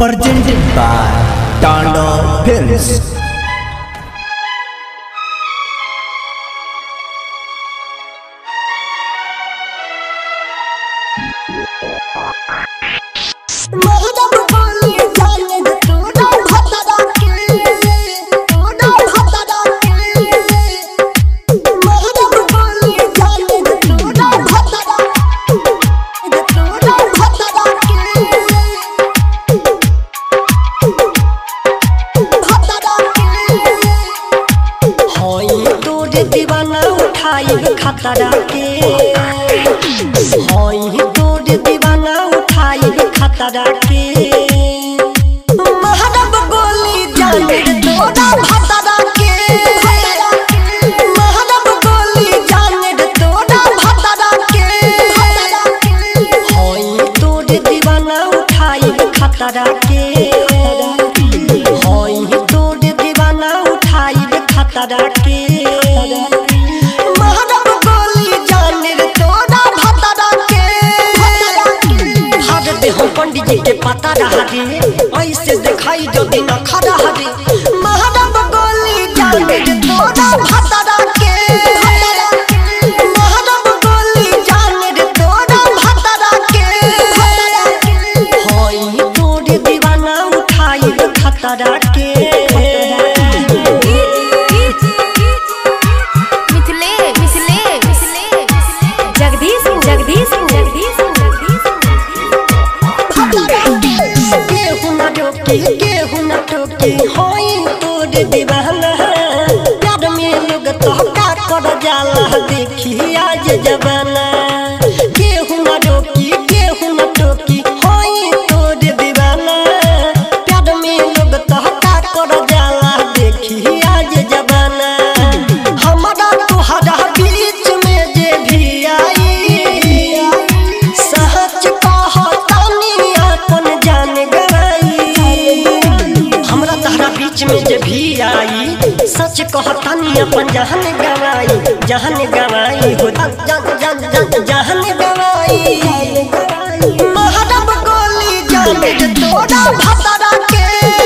presented by Tanda Films. दीवाना उठाई खतरा के तोड़ दीवाना उठाई खतरा के महरब गोली जाने तोड़ा भतरा के महरब गोली जाने तोड़ा भतरा के तोड़ दीवाना उठाई खतरा के तोड़ दीवाना उठाई खतरा के पंडित जी के पता रहा रे ऐसे दिखाई जो दिन खड़ा रे महरब गोली जाने तोड़ा भतरा के महरब गोली जाने तोड़ा भतरा के होई तोड़ दीवाना उठाई खतरा के केहू न टोके होई तोड़ दीवाना प्यार में लोग तो का कर जाला देखी आज जमाना केहू न रोकी केहू न टोकी होई तोड़ दीवाना प्यार में लोग तो का कर जाला देखी आज जमाना हमारा तुहरा बीच में जे भी आई सच कहतानी अपन जान बीच में जे भी आई सच कहतानी अपन जहन गवाई हो जहन गवाई महरब गोली जाने तोड़ा भतरा के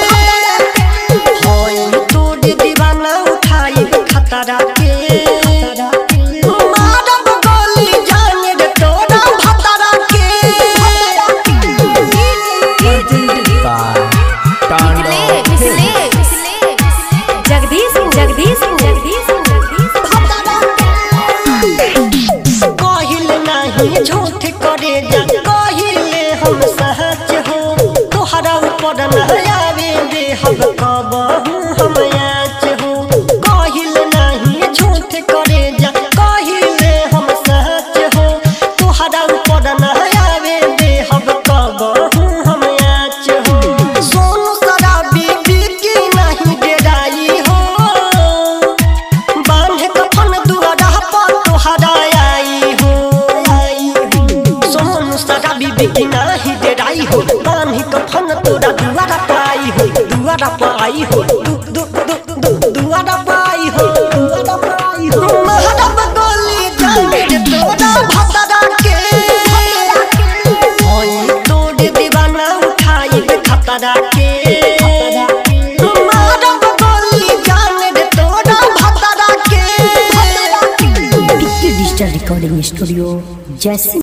होई तोड़ दीवाना उठाई खतरा के महरब गोली जाने तोड़ा भतरा के झूठ करे जा कहिले हम सच हो तोहरा ऊपर नयावे दे हम कबहू हम याच हो कहिले नहीं झूठ करे जा कहिले हम सच हो तोहरा ऊपर नयावे दे हम कबहू हम याच हो सोनू शराबी बिकी नहीं डेराई हो बांध कफन दुआरा पर तोहरा बिकी नाही डेराई हो बांधी कफन तोरा दुआरा पाई हो दुआरा पाई हो दुआरा पाई हो महरब गोली जाने तोरा भतरा के होई तोड़ दीवाना उठाई खतरा के महरब गोली जाने तोरा भतरा के डिजिटल रिकॉर्डिंग स्टूडियो जैसे